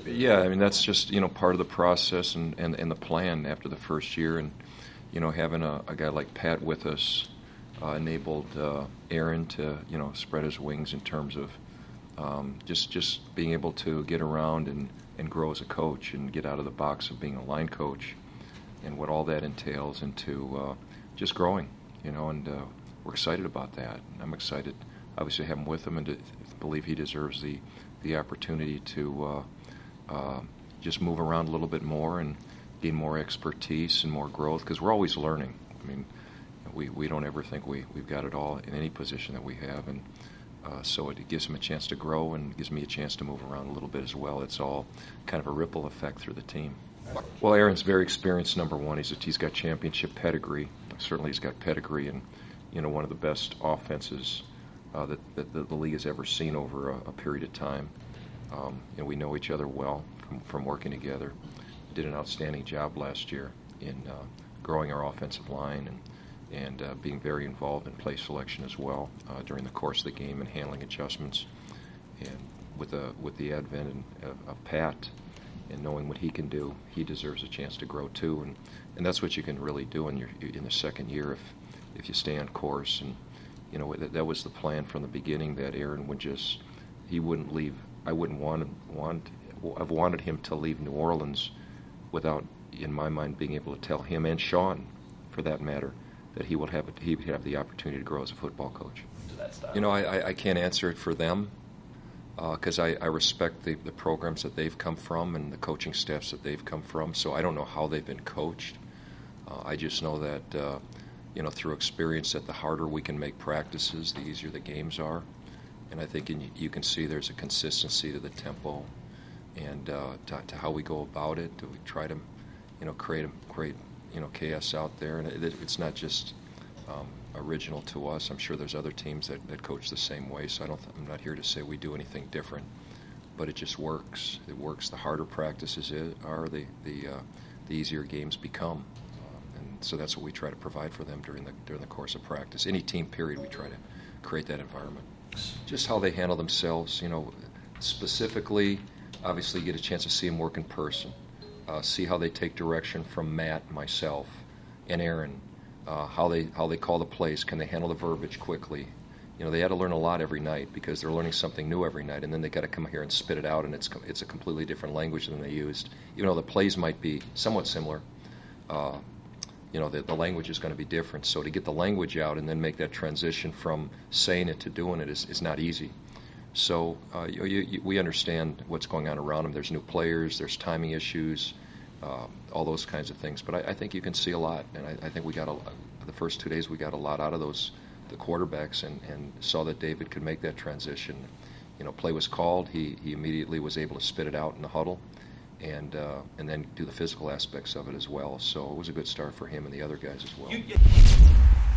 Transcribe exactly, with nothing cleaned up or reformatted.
Yeah, I mean, that's just, you know, part of the process and, and, and the plan after the first year. And, you know, having a, a guy like Pat with us uh, enabled uh, Aaron to, you know, spread his wings in terms of um, just just being able to get around and, and grow as a coach and get out of the box of being a line coach and what all that entails into uh, just growing, you know, and uh, we're excited about that. I'm excited, obviously, to have him with him and to believe he deserves the, the opportunity to uh, uh, just move around a little bit more and gain more expertise and more growth, because we're always learning. I mean, we, we don't ever think we, we've got it all in any position that we have, and uh, so it gives him a chance to grow and gives me a chance to move around a little bit as well. It's all kind of a ripple effect through the team. Well, Aaron's very experienced, number one. He's, he's got championship pedigree. Certainly he's got pedigree and, you know, one of the best offenses uh, that, that the, the league has ever seen over a, a period of time. Um, and we know each other well from, from working together. Did an outstanding job last year in uh, growing our offensive line and and uh, being very involved in play selection as well uh, during the course of the game and handling adjustments. And with the with the advent of, of Pat and knowing what he can do, he deserves a chance to grow too. And, and that's what you can really do in your in the second year if if you stay on course. And you know that, that was the plan from the beginning, that Aaron would just he wouldn't leave. I wouldn't want want I've wanted him to leave New Orleans without, in my mind, being able to tell him and Sean, for that matter, that he would have a, he would have the opportunity to grow as a football coach. You know, I, I can't answer it for them because uh, I, I respect the, the programs that they've come from and the coaching staffs that they've come from. So I don't know how they've been coached. Uh, I just know that uh, you know through experience that the harder we can make practices, the easier the games are. And I think in, you can see there's a consistency to the tempo and uh, to, to how we go about it. Do we try to, you know, create a create you know chaos out there? And it, it's not just um, original to us. I'm sure there's other teams that, that coach the same way. So I don't. I'm not here to say we do anything different, but it just works. It works. The harder practices is, are, the the uh, the easier games become. Um, and so that's what we try to provide for them during the during the course of practice. Any team period, we try to create that environment. Just how they handle themselves, you know, specifically, obviously you get a chance to see them work in person, uh, see how they take direction from Matt, myself, and Aaron, uh, how they how they call the plays, can they handle the verbiage quickly. You know, they had to learn a lot every night because they're learning something new every night, and then they got to come here and spit it out, and it's it's a completely different language than they used. Even though the plays might be somewhat similar, uh, you know, the, the language is going to be different. So to get the language out and then make that transition from saying it to doing it is, is not easy. So uh, you, you, we understand what's going on around them. There's new players, there's timing issues, uh, all those kinds of things. But I, I think you can see a lot, and I, I think we got a, the first two days we got a lot out of those the quarterbacks and, and saw that David could make that transition. You know, play was called. He he immediately was able to spit it out in the huddle. And uh, and then do the physical aspects of it as well. So it was a good start for him and the other guys as well.